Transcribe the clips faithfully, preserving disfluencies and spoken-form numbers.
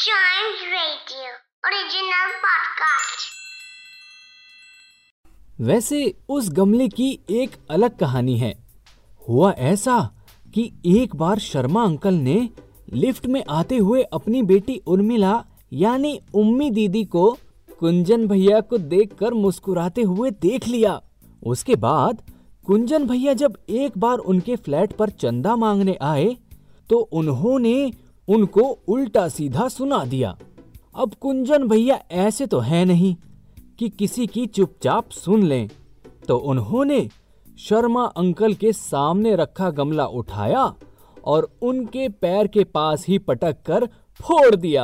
Giant Radio original podcast. वैसे उस गमले की एक अलग कहानी है। हुआ ऐसा कि एक बार शर्मा अंकल ने लिफ्ट में आते हुए अपनी बेटी उर्मिला यानी उम्मी दीदी को कुंजन भैया को देखकर मुस्कुराते हुए देख लिया। उसके बाद कुंजन भैया जब एक बार उनके फ्लैट पर चंदा मांगने आए तो उन्होंने उनको उल्टा सीधा सुना दिया। अब कुंजन भैया ऐसे तो है नहीं कि किसी की चुपचाप सुन लें, तो उन्होंने शर्मा अंकल के सामने रखा गमला उठाया और उनके पैर के पास ही पटक कर फोड़ दिया।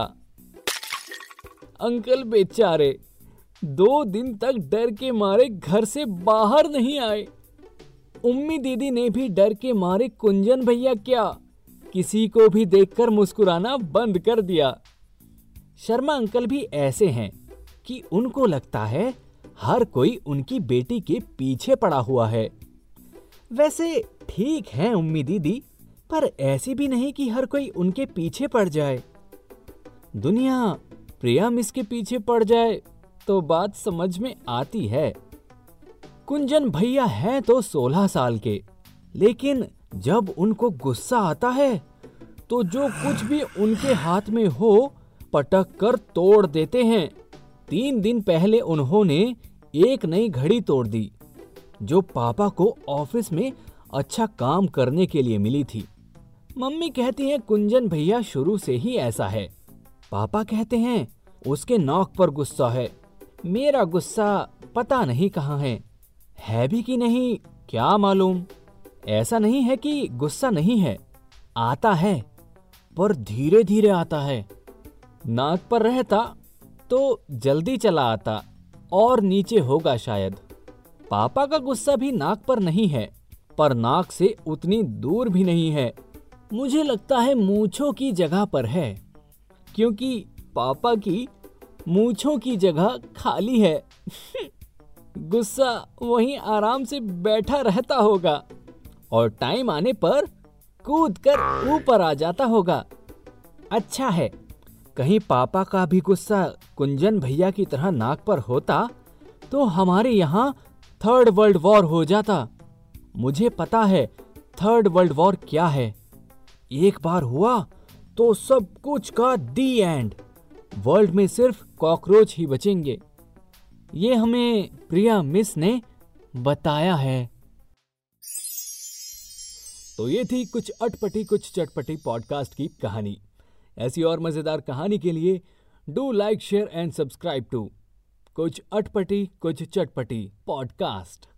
अंकल बेचारे दो दिन तक डर के मारे घर से बाहर नहीं आए। उम्मी दीदी ने भी डर के मारे कुंजन भैया क्या किसी को भी देखकर मुस्कुराना बंद कर दिया। शर्मा अंकल भी ऐसे हैं कि उनको लगता है हर कोई उनकी बेटी के पीछे पड़ा हुआ है। वैसे ठीक है उम्मी दीदी, पर ऐसी भी नहीं कि हर कोई उनके पीछे पड़ जाए। दुनिया प्रिया मिस के पीछे पड़ जाए तो बात समझ में आती है। कुंजन भैया हैं तो सोलह साल के, लेकिन जब उनको गुस्सा आता है तो जो कुछ भी उनके हाथ में हो पटक कर तोड़ देते हैं। तीन दिन पहले उन्होंने एक नई घड़ी तोड़ दी जो पापा को ऑफिस में अच्छा काम करने के लिए मिली थी। मम्मी कहती हैं कुंजन भैया शुरू से ही ऐसा है। पापा कहते हैं उसके नौक पर गुस्सा है। मेरा गुस्सा पता नहीं कहाँ है, है भी कि नहीं क्या मालूम। ऐसा नहीं है कि गुस्सा नहीं है, आता है पर धीरे धीरे आता है। नाक पर रहता तो जल्दी चला आता और नीचे होगा शायद। पापा का गुस्सा भी नाक पर नहीं है, पर नाक से उतनी दूर भी नहीं है। मुझे लगता है मूंछों की जगह पर है, क्योंकि पापा की मूंछों की जगह खाली है। गुस्सा वहीं आराम से बैठा रहता होगा और टाइम आने पर कूद कर ऊपर आ जाता होगा। अच्छा है, कहीं पापा का भी गुस्सा कुंजन भैया की तरह नाक पर होता तो हमारे यहाँ थर्ड वर्ल्ड वॉर हो जाता। मुझे पता है थर्ड वर्ल्ड वॉर क्या है। एक बार हुआ तो सब कुछ का दी एंड। वर्ल्ड में सिर्फ कॉकरोच ही बचेंगे। ये हमें प्रिया मिस ने बताया है। तो ये थी कुछ अटपटी कुछ चटपटी पॉडकास्ट की कहानी। ऐसी और मजेदार कहानी के लिए do like share and subscribe to कुछ अटपटी कुछ चटपटी पॉडकास्ट।